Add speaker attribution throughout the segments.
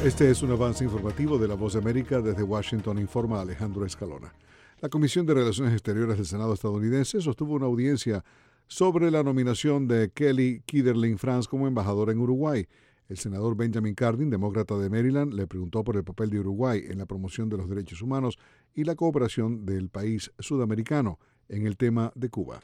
Speaker 1: Este es un avance informativo de La Voz de América. Desde Washington informa Alejandro Escalona. La Comisión de Relaciones Exteriores del Senado estadounidense sostuvo una audiencia sobre la nominación de Kelly Kiderling Franz como embajadora en Uruguay. El senador Benjamin Cardin, demócrata de Maryland, le preguntó por el papel de Uruguay en la promoción de los derechos humanos y la cooperación del país sudamericano en el tema de Cuba.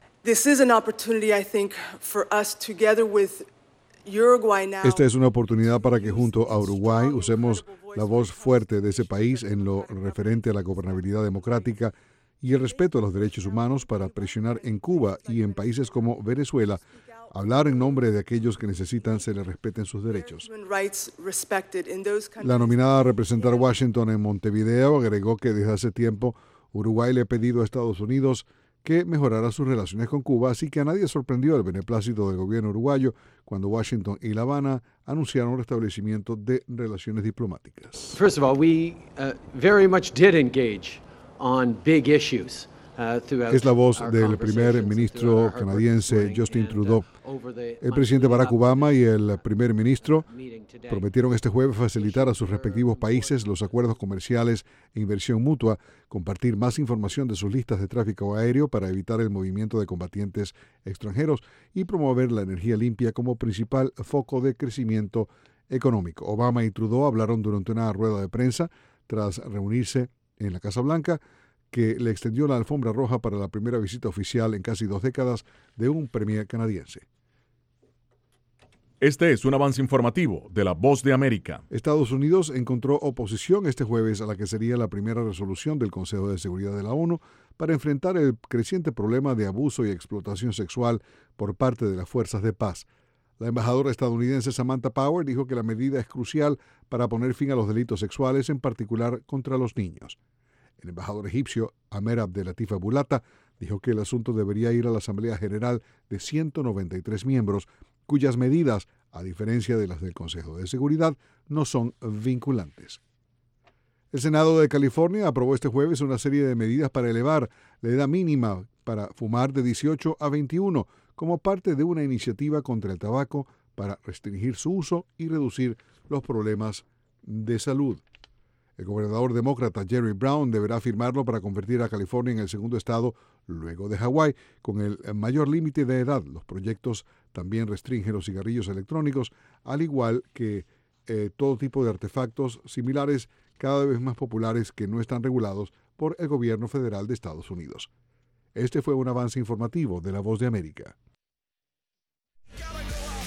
Speaker 1: Esta es una oportunidad para que junto a Uruguay usemos la voz fuerte de ese país en lo referente a la gobernabilidad democrática y el respeto a los derechos humanos para presionar en Cuba y en países como Venezuela, hablar en nombre de aquellos que necesitan se les respeten sus derechos. La nominada a representar Washington en Montevideo agregó que desde hace tiempo Uruguay le ha pedido a Estados Unidos que mejorara sus relaciones con Cuba, así que a nadie sorprendió el beneplácito del gobierno uruguayo cuando Washington y La Habana anunciaron el restablecimiento de relaciones diplomáticas.
Speaker 2: First of all, we very much did engage on big issues.
Speaker 1: Es la voz del primer ministro canadiense Justin Trudeau. El presidente Barack Obama y el primer ministro prometieron este jueves facilitar a sus respectivos países los acuerdos comerciales e inversión mutua, compartir más información de sus listas de tráfico aéreo para evitar el movimiento de combatientes extranjeros y promover la energía limpia como principal foco de crecimiento económico. Obama y Trudeau hablaron durante una rueda de prensa tras reunirse en la Casa Blanca, que le extendió la alfombra roja para la primera visita oficial en casi 2 décadas de un premier canadiense.
Speaker 3: Este es un avance informativo de La Voz de América.
Speaker 1: Estados Unidos encontró oposición este jueves a la que sería la primera resolución del Consejo de Seguridad de la ONU para enfrentar el creciente problema de abuso y explotación sexual por parte de las fuerzas de paz. La embajadora estadounidense Samantha Power dijo que la medida es crucial para poner fin a los delitos sexuales, en particular contra los niños. El embajador egipcio Amer Abdelatif Abulata dijo que el asunto debería ir a la Asamblea General de 193 miembros, cuyas medidas, a diferencia de las del Consejo de Seguridad, no son vinculantes. El Senado de California aprobó este jueves una serie de medidas para elevar la edad mínima para fumar de 18 a 21, como parte de una iniciativa contra el tabaco para restringir su uso y reducir los problemas de salud. El gobernador demócrata Jerry Brown deberá firmarlo para convertir a California en el segundo estado, luego de Hawái, con el mayor límite de edad. Los proyectos también restringen los cigarrillos electrónicos, al igual que todo tipo de artefactos similares cada vez más populares que no están regulados por el gobierno federal de Estados Unidos. Este fue un avance informativo de La Voz de América.